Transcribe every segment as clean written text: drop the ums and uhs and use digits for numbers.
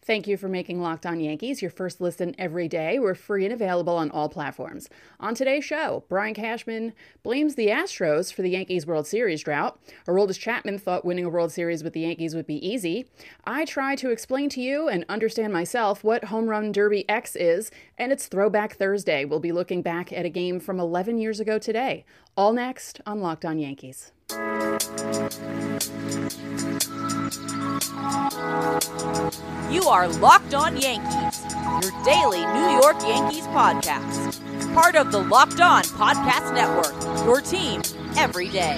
Thank you for making Locked On Yankees your first listen every day. We're free and available on all platforms. On today's show, Brian Cashman blames the Astros for the Yankees World Series drought. Aroldis Chapman thought winning a World Series with the Yankees would be easy. I try to explain to you and understand myself what Home Run Derby X is, and it's Throwback Thursday. We'll be looking back at a game from 11 years ago today. All next on Locked On Yankees. You are Locked On Yankees, your daily New York Yankees podcast. Part of the Locked On Podcast Network, your team every day.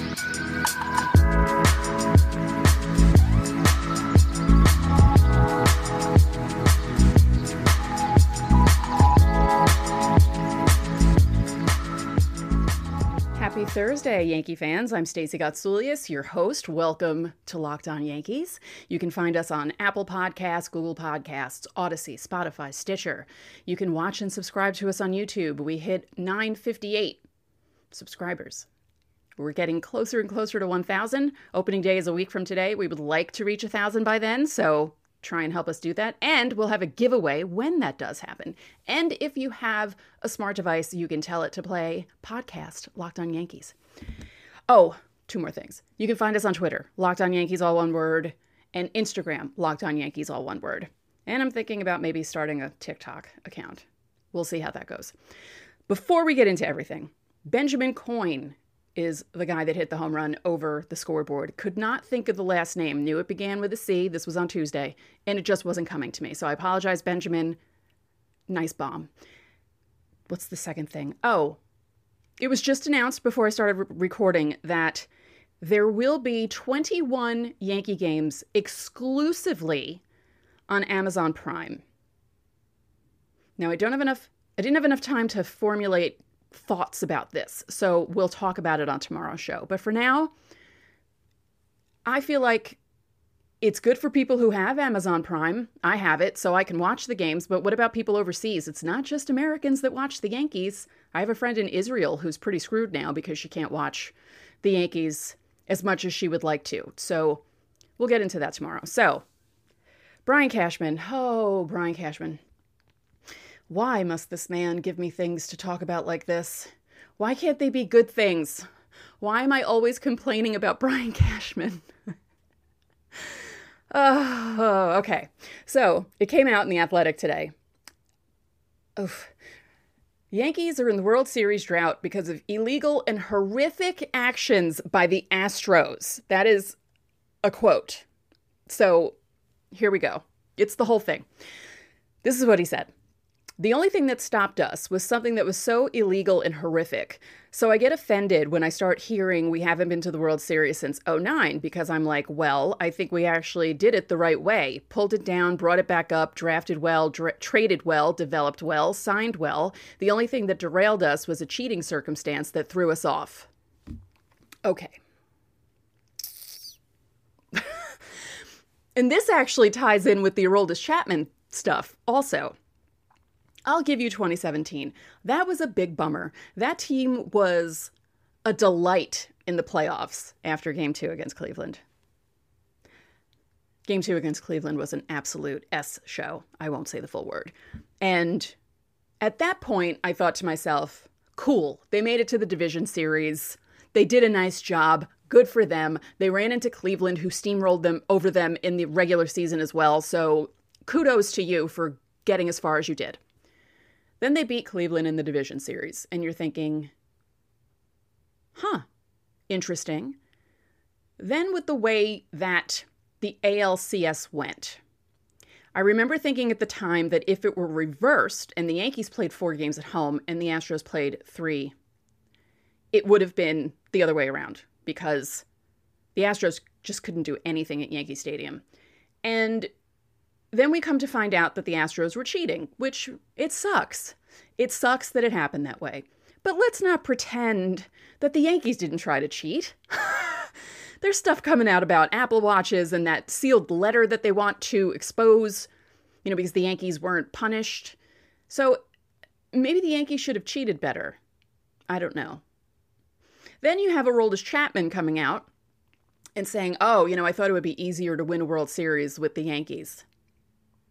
Happy Thursday, Yankee fans. I'm Stacey Gotsoulias, your host. Welcome to Locked On Yankees. You can find us on Apple Podcasts, Google Podcasts, Odyssey, Spotify, Stitcher. You can watch and subscribe to us on YouTube. We hit 958 subscribers. We're getting closer and closer to 1,000. Opening day is a week from today. We would like to reach 1,000 by then, so try and help us do that. And we'll have a giveaway when that does happen. And if you have a smart device, you can tell it to play podcast Locked On Yankees. Oh, two more things. You can find us on Twitter, Locked On Yankees, all one word, and Instagram, Locked On Yankees, all one word. And I'm thinking about maybe starting a TikTok account. We'll see how that goes. Before we get into everything, Benjamin Coyne is the guy that hit the home run over the scoreboard. Could not think of the last name. Knew it began with a C. This was on Tuesday, and it just wasn't coming to me. So I apologize, Benjamin. Nice bomb. What's the second thing? Oh, it was just announced before I started recording that there will be 21 Yankee games exclusively on Amazon Prime. Now, I didn't have enough time to formulate thoughts about this, so we'll talk about it on tomorrow's show. But for now, I feel like it's good for people who have Amazon Prime. I have it, so I can watch the games, but what about people overseas? It's not just Americans that watch the Yankees. I have a friend in Israel who's pretty screwed now because she can't watch the Yankees as much as she would like to. So we'll get into that tomorrow. So, Brian Cashman. Oh, Brian Cashman. Why must this man give me things to talk about like this? Why can't they be good things? Why am I always complaining about Brian Cashman? Oh, okay. So it came out in The Athletic today. Oof. Yankees are in the World Series drought because of illegal and horrific actions by the Astros. That is a quote. So here we go. It's the whole thing. This is what he said. The only thing that stopped us was something that was so illegal and horrific. So I get offended when I start hearing we haven't been to the World Series since '09 because I'm like, well, I think we actually did it the right way. Pulled it down, brought it back up, drafted well, traded well, developed well, signed well. The only thing that derailed us was a cheating circumstance that threw us off. Okay. And this actually ties in with the Aroldis Chapman stuff also. I'll give you 2017. That was a big bummer. That team was a delight in the playoffs after Game 2 against Cleveland. Game 2 against Cleveland was an absolute S show. I won't say the full word. And at that point, I thought to myself, cool, they made it to the division series. They did a nice job. Good for them. They ran into Cleveland, who steamrolled them over them in the regular season as well. So kudos to you for getting as far as you did. Then they beat Cleveland in the division series, and you're thinking, interesting. Then with the way that the ALCS went, I remember thinking at the time that if it were reversed and the Yankees played 4 games at home and the Astros played 3, it would have been the other way around because the Astros just couldn't do anything at Yankee Stadium. And then we come to find out that the Astros were cheating, which it sucks. It sucks that it happened that way. But let's not pretend that the Yankees didn't try to cheat. There's stuff coming out about Apple Watches and that sealed letter that they want to expose, because the Yankees weren't punished. So maybe the Yankees should have cheated better. I don't know. Then you have Aroldis Chapman coming out and saying, I thought it would be easier to win a World Series with the Yankees.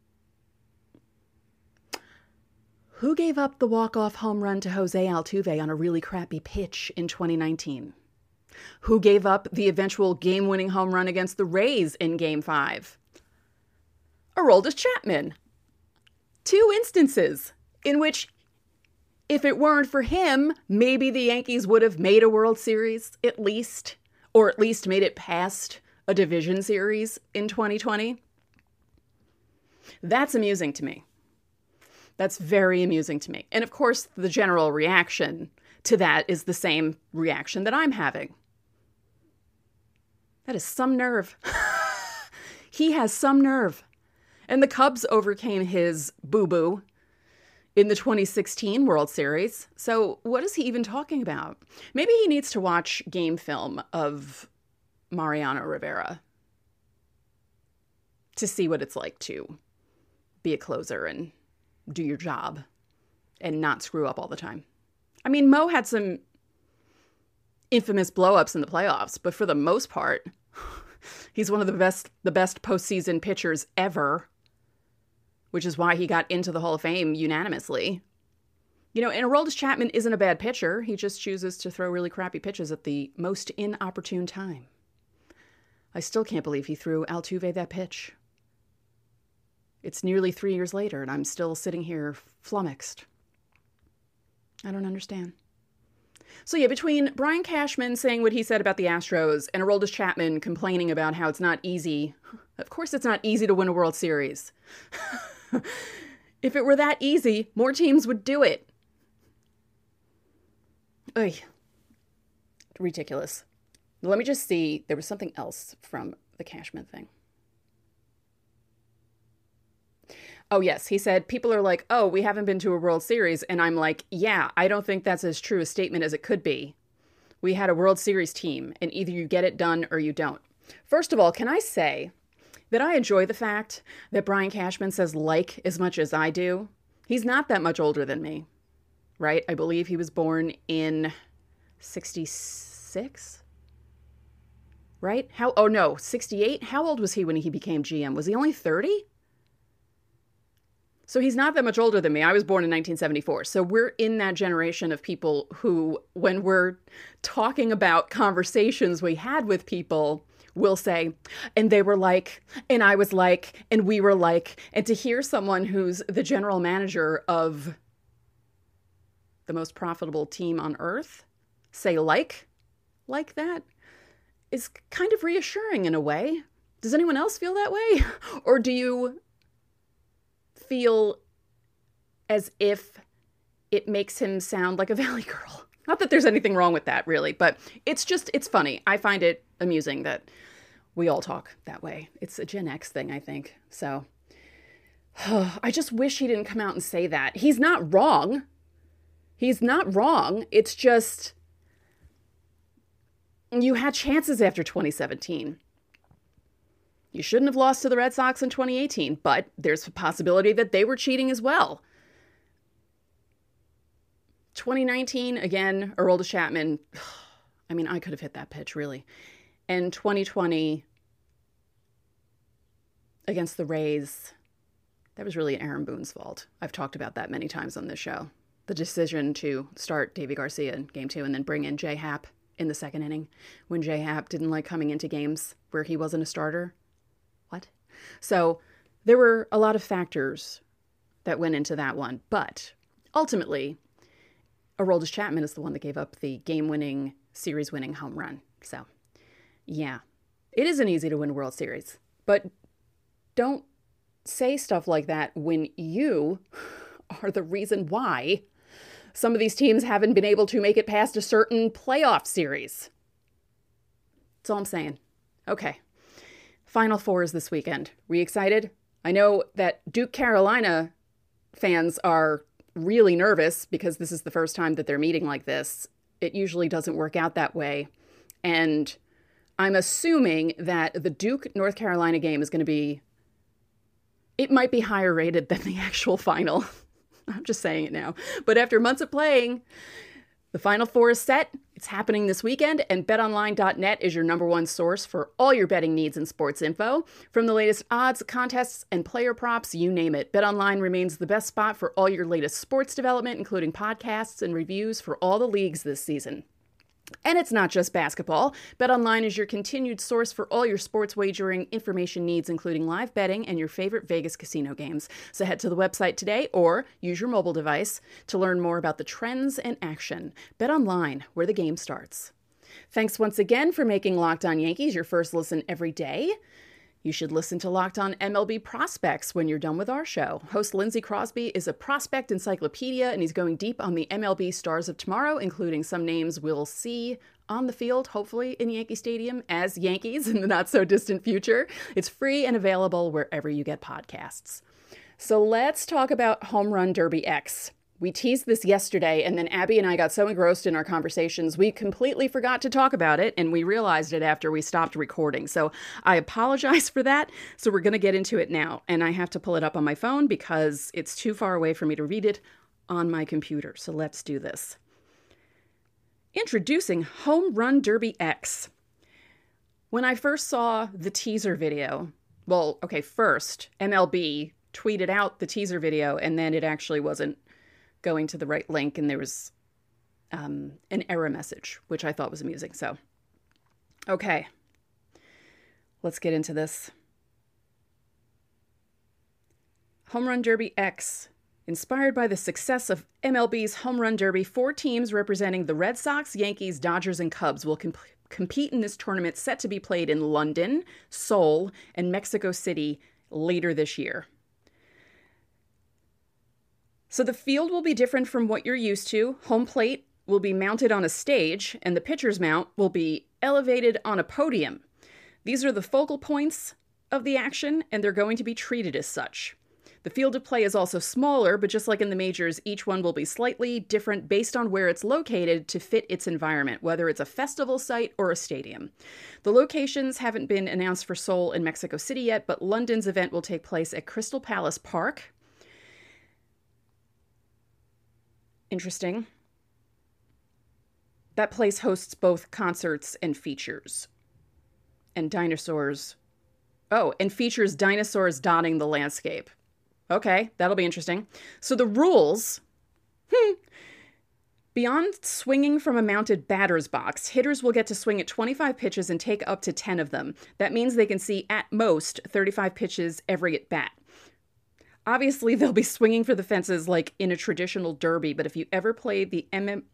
Who gave up the walk-off home run to Jose Altuve on a really crappy pitch in 2019? Who gave up the eventual game-winning home run against the Rays in Game 5? Aroldis Chapman. 2 instances in which, if it weren't for him, maybe the Yankees would have made a World Series at least, or at least made it past a division series in 2020. That's amusing to me. That's very amusing to me. And of course, the general reaction to that is the same reaction that I'm having. That is some nerve. He has some nerve. And the Cubs overcame his boo-boo in the 2016 World Series. So what is he even talking about? Maybe he needs to watch game film of Mariano Rivera to see what it's like to be a closer and do your job and not screw up all the time. I mean, Mo had some infamous blow-ups in the playoffs, but for the most part, he's one of the best postseason pitchers ever, which is why he got into the Hall of Fame unanimously. You know, and Aroldis Chapman isn't a bad pitcher. He just chooses to throw really crappy pitches at the most inopportune time. I still can't believe he threw Altuve that pitch. It's nearly 3 years later, and I'm still sitting here flummoxed. I don't understand. So yeah, between Brian Cashman saying what he said about the Astros and Aroldis Chapman complaining about how it's not easy, of course it's not easy to win a World Series. If it were that easy, more teams would do it. Oy. Ridiculous. Let me just see. There was something else from the Cashman thing. Oh, yes. He said, people are like, oh, we haven't been to a World Series. And I'm like, yeah, I don't think that's as true a statement as it could be. We had a World Series team, and either you get it done or you don't. First of all, can I say that I enjoy the fact that Brian Cashman says like as much as I do? He's not that much older than me, right? I believe he was born in 66, right? 68? How old was he when he became GM? Was he only 30? So he's not that much older than me. I was born in 1974. So we're in that generation of people who, when we're talking about conversations we had with people, will say, and they were like, and I was like, and we were like. And to hear someone who's the general manager of the most profitable team on earth say like that is kind of reassuring in a way. Does anyone else feel that way? Or do you feel as if it makes him sound like a Valley Girl? Not that there's anything wrong with that, really, but it's funny. I find it amusing that we all talk that way. It's a Gen X thing, I think. So I just wish he didn't come out and say that. He's not wrong. He's not wrong. It's just you had chances after 2017. You shouldn't have lost to the Red Sox in 2018, but there's a possibility that they were cheating as well. 2019, again, Aroldis Chapman. I mean, I could have hit that pitch, really. And 2020, against the Rays, that was really Aaron Boone's fault. I've talked about that many times on this show. The decision to start Deivi Garcia in Game 2 and then bring in J Happ in the second inning when J Happ didn't like coming into games where he wasn't a starter. What? So there were a lot of factors that went into that one. But ultimately, Aroldis Chapman is the one that gave up the game-winning, series-winning home run. So, yeah, it isn't easy to win a World Series. But don't say stuff like that when you are the reason why some of these teams haven't been able to make it past a certain playoff series. That's all I'm saying. Okay. Final Four is this weekend. Were you excited? I know that Duke Carolina fans are really nervous because this is the first time that they're meeting like this. It usually doesn't work out that way. And I'm assuming that the Duke North Carolina game is going to be, it might be higher rated than the actual final. I'm just saying it now. But after months of playing, The Final Four is set. It's happening this weekend, and betonline.net is your number one source for all your betting needs and sports info. From the latest odds, contests, and player props, you name it. BetOnline remains the best spot for all your latest sports development, including podcasts and reviews for all the leagues this season. And it's not just basketball. BetOnline is your continued source for all your sports wagering information needs, including live betting and your favorite Vegas casino games. So head to the website today or use your mobile device to learn more about the trends and action. BetOnline, where the game starts. Thanks once again for making Locked On Yankees your first listen every day. You should listen to Locked On MLB Prospects when you're done with our show. Host Lindsey Crosby is a prospect encyclopedia, and he's going deep on the MLB stars of tomorrow, including some names we'll see on the field, hopefully in Yankee Stadium, as Yankees in the not-so-distant future. It's free and available wherever you get podcasts. So let's talk about Home Run Derby X. We teased this yesterday, and then Abby and I got so engrossed in our conversations, we completely forgot to talk about it, and we realized it after we stopped recording. So I apologize for that. So we're going to get into it now, and I have to pull it up on my phone because it's too far away for me to read it on my computer. So let's do this. Introducing Home Run Derby X. When I first saw the teaser video, first MLB tweeted out the teaser video, and then it actually wasn't going to the right link, and there was an error message, which I thought was amusing. So, okay, let's get into this. Home Run Derby X. Inspired by the success of MLB's Home Run Derby, 4 teams representing the Red Sox, Yankees, Dodgers, and Cubs will compete in this tournament set to be played in London, Seoul, and Mexico City later this year. So the field will be different from what you're used to. Home plate will be mounted on a stage, and the pitcher's mount will be elevated on a podium. These are the focal points of the action, and they're going to be treated as such. The field of play is also smaller, but just like in the majors, each one will be slightly different based on where it's located to fit its environment, whether it's a festival site or a stadium. The locations haven't been announced for Seoul and Mexico City yet, but London's event will take place at Crystal Palace Park. Interesting. That place hosts both concerts and features. And dinosaurs. Oh, and features dinosaurs dotting the landscape. Okay, that'll be interesting. So the rules. Beyond swinging from a mounted batter's box, hitters will get to swing at 25 pitches and take up to 10 of them. That means they can see at most 35 pitches every at bat. Obviously, they'll be swinging for the fences like in a traditional derby, but if you ever played the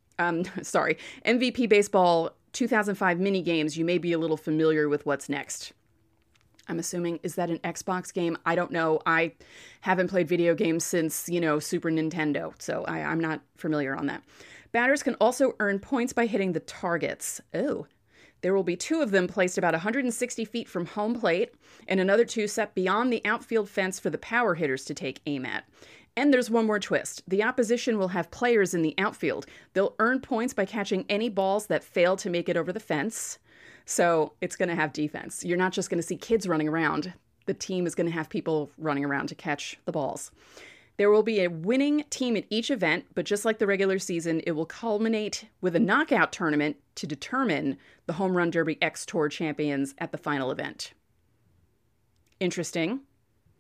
MVP Baseball 2005 mini games, you may be a little familiar with what's next. I'm assuming, is that an Xbox game? I don't know. I haven't played video games since, Super Nintendo, so I'm not familiar on that. Batters can also earn points by hitting the targets. Oh. There will be 2 of them placed about 160 feet from home plate, and another 2 set beyond the outfield fence for the power hitters to take aim at. And there's one more twist. The opposition will have players in the outfield. They'll earn points by catching any balls that fail to make it over the fence. So it's going to have defense. You're not just going to see kids running around. The team is going to have people running around to catch the balls. There will be a winning team at each event, but just like the regular season, it will culminate with a knockout tournament to determine the Home Run Derby X Tour champions at the final event. Interesting.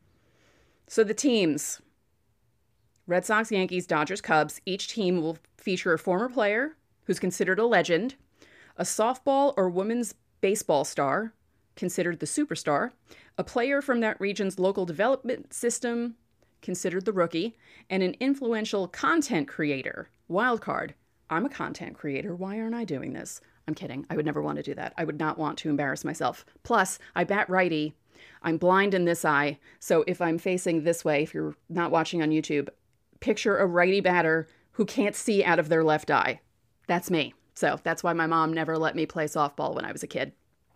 So the teams, Red Sox, Yankees, Dodgers, Cubs, each team will feature a former player who's considered a legend, a softball or women's baseball star, considered the superstar, a player from that region's local development system, considered the rookie, and an influential content creator. Wildcard. I'm a content creator. Why aren't I doing this? I'm kidding. I would never want to do that. I would not want to embarrass myself. Plus, I bat righty. I'm blind in this eye. So if I'm facing this way, if you're not watching on YouTube, picture a righty batter who can't see out of their left eye. That's me. So that's why my mom never let me play softball when I was a kid.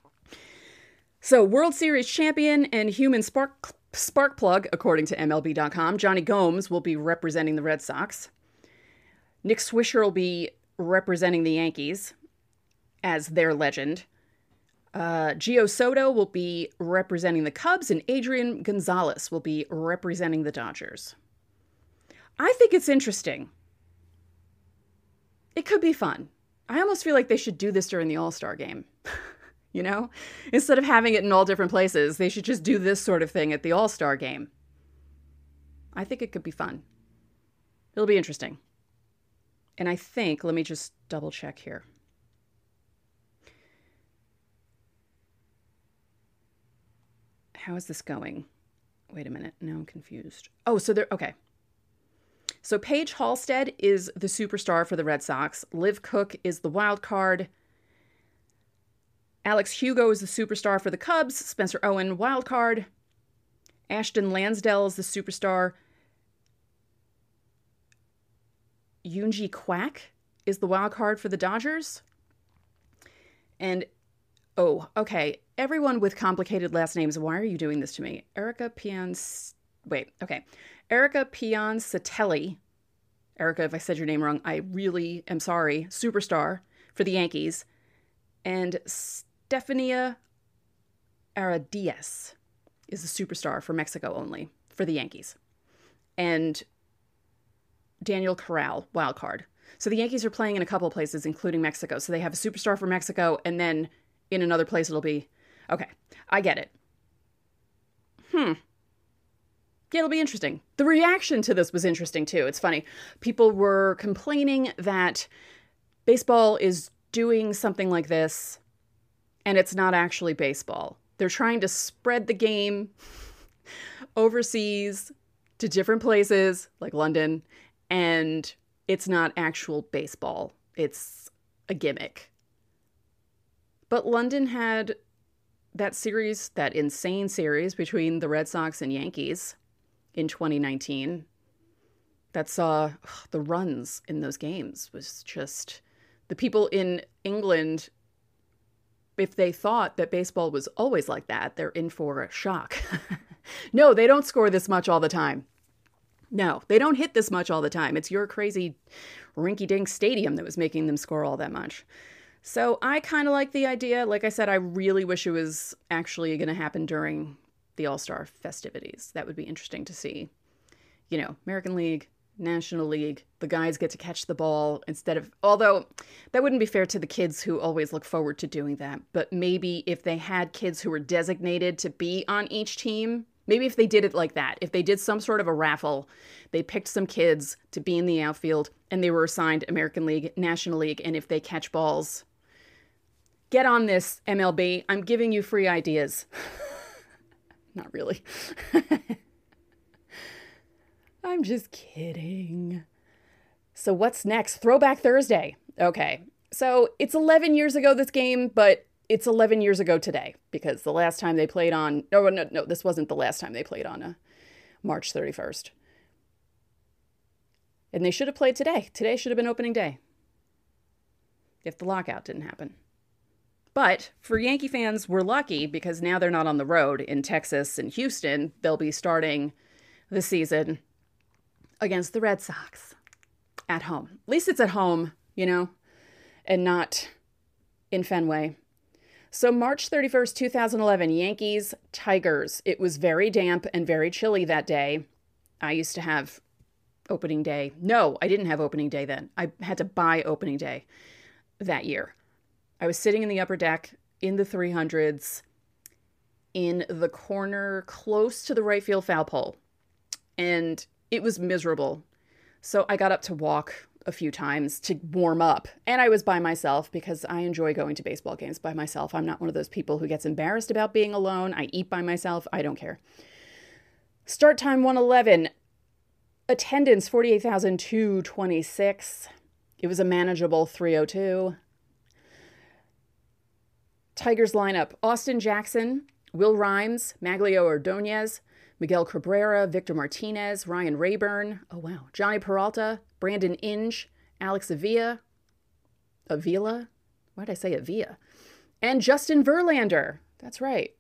So World Series champion and human spark plug, according to MLB.com, Johnny Gomes will be representing the Red Sox. Nick Swisher will be representing the Yankees as their legend. Gio Soto will be representing the Cubs, and Adrian Gonzalez will be representing the Dodgers. I think it's interesting. it could be fun. I almost feel like they should do this during the All-Star game. You know? Instead of having it in all different places, they should just do this sort of thing at the All-Star game. I think it could be fun. It'll be interesting. And I think, let me just double check here. How is this going? Wait a minute. Now I'm confused. Oh, so okay. So Paige Halstead is the superstar for the Red Sox. Liv Cook is the wild card. Alex Hugo is the superstar for the Cubs. Spencer Owen, wild card. Ashton Lansdale is the superstar. Yoonji Kwak is the wild card for the Dodgers. And, oh, okay. Everyone with complicated last names, why are you doing this to me? Erica Piancatelli. Erica, if I said your name wrong, I really am sorry. Superstar for the Yankees. And Stefania Aradies is the superstar for Mexico only, for the Yankees. And Daniel Corral, wild card. So the Yankees are playing in a couple of places, including Mexico. So they have a superstar for Mexico, and then in another place it'll be... Okay, I get it. Yeah, it'll be interesting. The reaction to this was interesting, too. It's funny. People were complaining that baseball is doing something like this, and it's not actually baseball. They're trying to spread the game overseas to different places, like London, and it's not actual baseball. It's a gimmick. But London had that series, that insane series between the Red Sox and Yankees in 2019 that saw the runs in those games was just... The people in England, if they thought that baseball was always like that, they're in for a shock. No, they don't score this much all the time. No, they don't hit this much all the time. It's your crazy rinky-dink stadium that was making them score all that much. So I kind of like the idea. Like I said, I really wish it was actually going to happen during the All-Star festivities. That would be interesting to see. You know, American League, National League, the guys get to catch the ball instead of... Although, that wouldn't be fair to the kids who always look forward to doing that. But maybe if they had kids who were designated to be on each team... Maybe if they did it like that, if they did some sort of a raffle, they picked some kids to be in the outfield and they were assigned American League, National League, and if they catch balls, get on this, MLB. I'm giving you free ideas. Not really. I'm just kidding. So what's next? Throwback Thursday. Okay. So it's 11 years ago, this game, but it's 11 years ago today because the last time they played on... No, this wasn't the last time they played on March 31st. And they should have played today. Today should have been opening day if the lockout didn't happen. But for Yankee fans, we're lucky because now they're not on the road in Texas and Houston. They'll be starting the season against the Red Sox at home. At least it's at home, you know, and not in Fenway. So March 31st, 2011, Yankees, Tigers. It was very damp and very chilly that day. I used to have opening day. No, I didn't have opening day then. I had to buy opening day that year. I was sitting in the upper deck in the 300s in the corner close to the right field foul pole. And it was miserable. So I got up to walk a few times to warm up. And I was by myself because I enjoy going to baseball games by myself. I'm not one of those people who gets embarrassed about being alone. I eat by myself. I don't care. Start time 1:11. Attendance 48,226. It was a manageable 302. Tigers lineup: Austin Jackson, Will Rhymes, Maglio Ordonez, Miguel Cabrera, Victor Martinez, Ryan Rayburn, Johnny Peralta, Brandon Inge, Alex Avila, why did I say Avila? And Justin Verlander, that's right.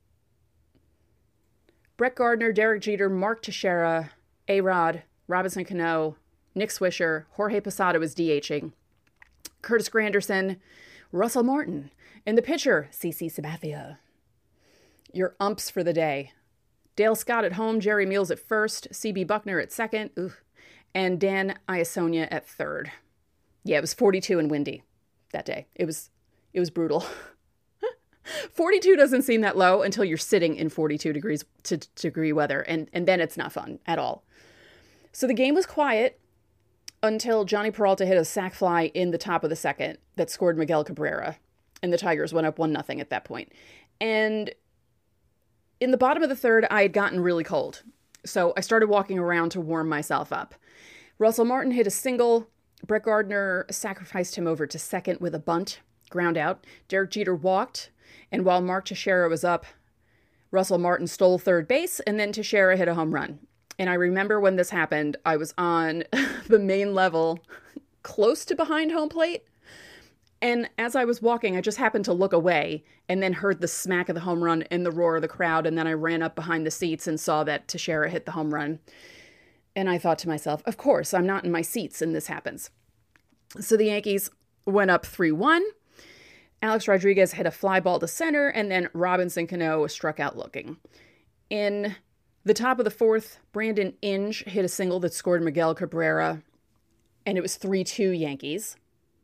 Brett Gardner, Derek Jeter, Mark Teixeira, A-Rod, Robinson Cano, Nick Swisher, Jorge Posada was DHing, Curtis Granderson, Russell Martin, and the pitcher, CC Sabathia. Your umps for the day: Dale Scott at home, Jerry Meals at first, CB Buckner at second, and Dan Iasonia at third. Yeah, it was 42 and windy that day. It was brutal. 42 doesn't seem that low until you're sitting in 42 degree weather, and then it's not fun at all. So the game was quiet until Johnny Peralta hit a sac fly in the top of the second that scored Miguel Cabrera, and the Tigers went up 1-0 at that point. And in the bottom of the third, I had gotten really cold, so I started walking around to warm myself up. Russell Martin hit a single. Brett Gardner sacrificed him over to second with a bunt, ground out. Derek Jeter walked, and while Mark Teixeira was up, Russell Martin stole third base, and then Teixeira hit a home run. And I remember when this happened, I was on the main level, close to behind home plate. And as I was walking, I just happened to look away and then heard the smack of the home run and the roar of the crowd. And then I ran up behind the seats and saw that Teixeira hit the home run. And I thought to myself, of course, I'm not in my seats and this happens. So the Yankees went up 3-1. Alex Rodriguez hit a fly ball to center, and then Robinson Cano struck out looking. In the top of the fourth, Brandon Inge hit a single that scored Miguel Cabrera, and it was 3-2 Yankees.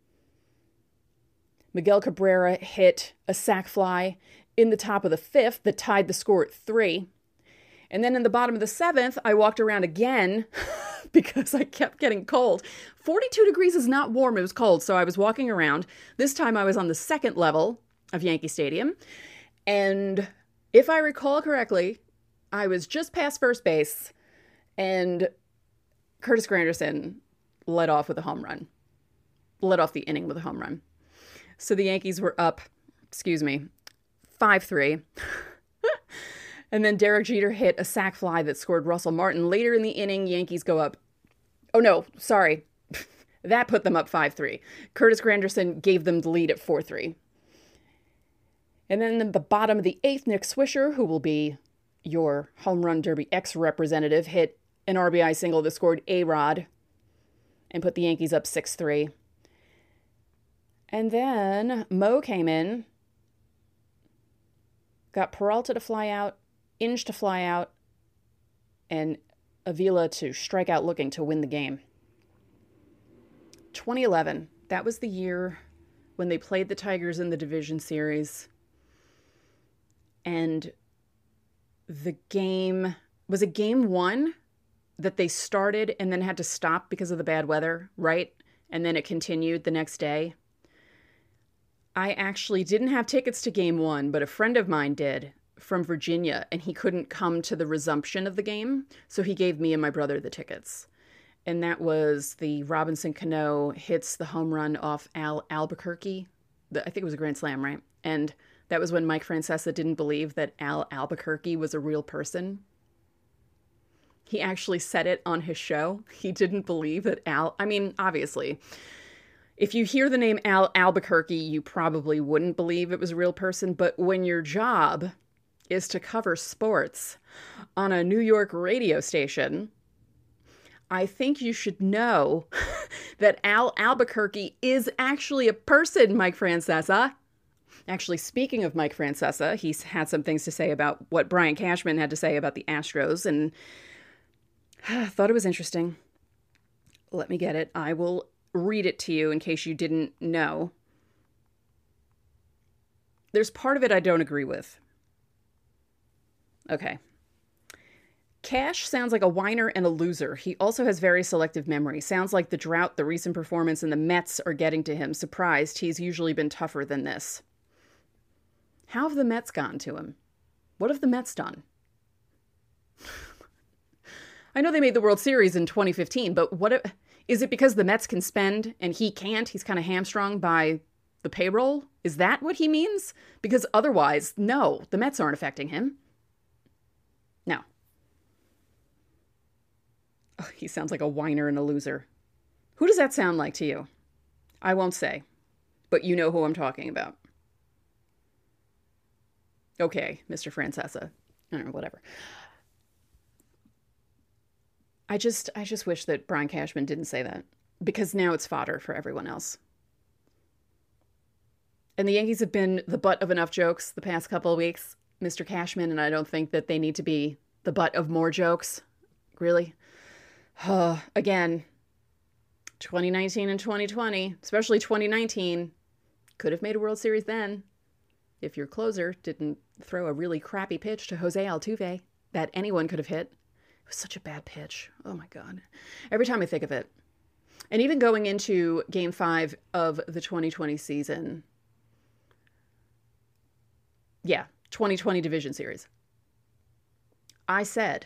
Miguel Cabrera hit a sac fly in the top of the fifth that tied the score at 3. And then in the bottom of the seventh, I walked around again because I kept getting cold. 42 degrees is not warm. It was cold. So I was walking around. This time I was on the second level of Yankee Stadium. And if I recall correctly, I was just past first base and Curtis Granderson led off with a home run. Led off the inning with a home run. So the Yankees were up, 5-3. And then Derek Jeter hit a sac fly that scored Russell Martin. Later in the inning, Yankees go up. Oh, no, sorry. That put them up 5-3. Curtis Granderson gave them the lead at 4-3. And then in the bottom of the eighth, Nick Swisher, who will be your home run derby ex-representative, hit an RBI single that scored A-Rod and put the Yankees up 6-3. And then Mo came in, got Peralta to fly out, Inge to fly out, and Avila to strike out looking to win the game. 2011, that was the year when they played the Tigers in the division series. And the game, was it game 1 that they started and then had to stop because of the bad weather, right? And then it continued the next day. I actually didn't have tickets to game 1, but a friend of mine did from Virginia, and he couldn't come to the resumption of the game, so he gave me and my brother the tickets. And that was the Robinson Cano hits the home run off Al Albuquerque. I think it was a grand slam, right? And that was when Mike Francesa didn't believe that Al Albuquerque was a real person. He actually said it on his show. He didn't believe that obviously, if you hear the name Al Albuquerque, you probably wouldn't believe it was a real person. But when your job is to cover sports on a New York radio station, I think you should know that Al Albuquerque is actually a person, Mike Francesa. Actually, speaking of Mike Francesa, he's had some things to say about what Brian Cashman had to say about the Astros, and thought it was interesting. Let me get it. I will read it to you in case you didn't know. There's part of it I don't agree with. Okay. Cash sounds like a whiner and a loser. He also has very selective memory. Sounds like the drought, the recent performance, and the Mets are getting to him. Surprised. He's usually been tougher than this. How have the Mets gotten to him? What have the Mets done? I know they made the World Series in 2015, but is it because the Mets can spend and he can't? He's kind of hamstrung by the payroll? Is that what he means? Because otherwise, no, the Mets aren't affecting him. No. Oh, he sounds like a whiner and a loser. Who does that sound like to you? I won't say, but you know who I'm talking about. Okay, Mr. Francesa. I don't know, whatever. I just wish that Brian Cashman didn't say that, because now it's fodder for everyone else. And the Yankees have been the butt of enough jokes the past couple of weeks, Mr. Cashman, and I don't think that they need to be the butt of more jokes. Really? Again, 2019 and 2020, especially 2019, could have made a World Series then if your closer didn't throw a really crappy pitch to Jose Altuve that anyone could have hit. It was such a bad pitch. Oh my God. Every time I think of it. And even going into Game 5 of the 2020 season. Yeah, 2020 Division Series. I said,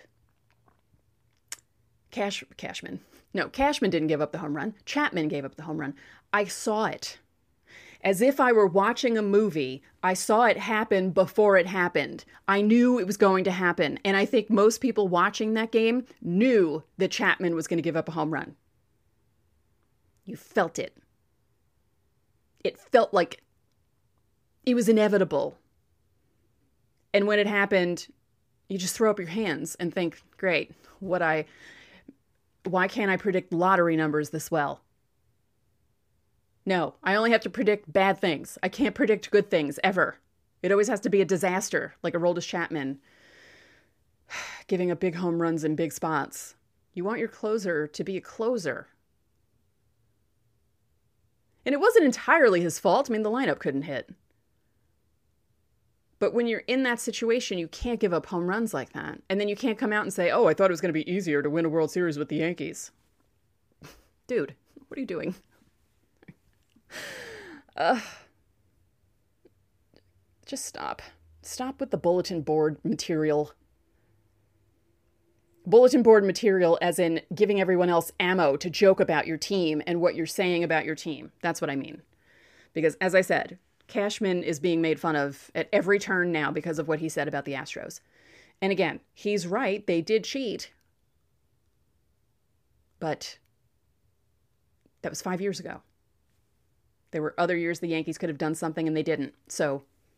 Cashman didn't give up the home run. Chapman gave up the home run. I saw it. As if I were watching a movie, I saw it happen before it happened. I knew it was going to happen. And I think most people watching that game knew that Chapman was going to give up a home run. You felt it. It felt like it was inevitable. And when it happened, you just throw up your hands and think, great, why can't I predict lottery numbers this well? No, I only have to predict bad things. I can't predict good things, ever. It always has to be a disaster, like Aroldis Chapman giving up big home runs in big spots. You want your closer to be a closer. And it wasn't entirely his fault. I mean, the lineup couldn't hit. But when you're in that situation, you can't give up home runs like that. And then you can't come out and say, oh, I thought it was going to be easier to win a World Series with the Yankees. Dude, what are you doing? Just stop. Stop with the bulletin board material. Bulletin board material as in giving everyone else ammo to joke about your team and what you're saying about your team. That's what I mean. Because as I said, Cashman is being made fun of at every turn now because of what he said about the Astros. And again, he's right. They did cheat. But that was 5 years ago. There were other years the Yankees could have done something and they didn't. So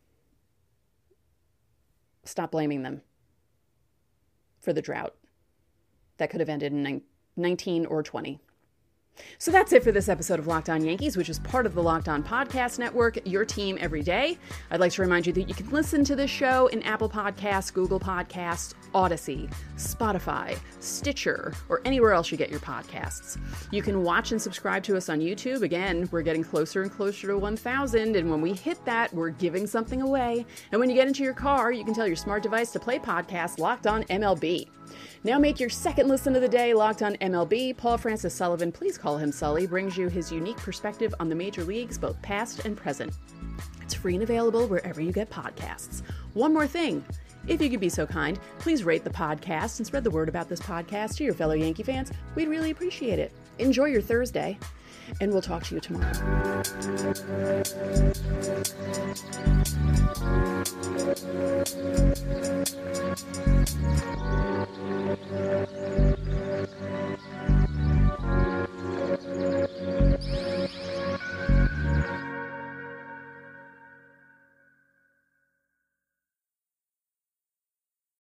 stop blaming them for the drought that could have ended in 19 or 20. So that's it for this episode of Locked On Yankees, which is part of the Locked On Podcast Network, your team every day. I'd like to remind you that you can listen to this show in Apple Podcasts, Google Podcasts, Odyssey, Spotify, Stitcher, or anywhere else you get your podcasts. You can watch and subscribe to us on YouTube. Again, we're getting closer and closer to 1,000, and when we hit that, we're giving something away. And when you get into your car, you can tell your smart device to play podcast Locked On MLB. Now make your second listen of the day Locked On MLB. Paul Francis Sullivan, please call him Sully, brings you his unique perspective on the major leagues, both past and present. It's free and available wherever you get podcasts. One more thing. If you could be so kind, please rate the podcast and spread the word about this podcast to your fellow Yankee fans. We'd really appreciate it. Enjoy your Thursday, and we'll talk to you tomorrow.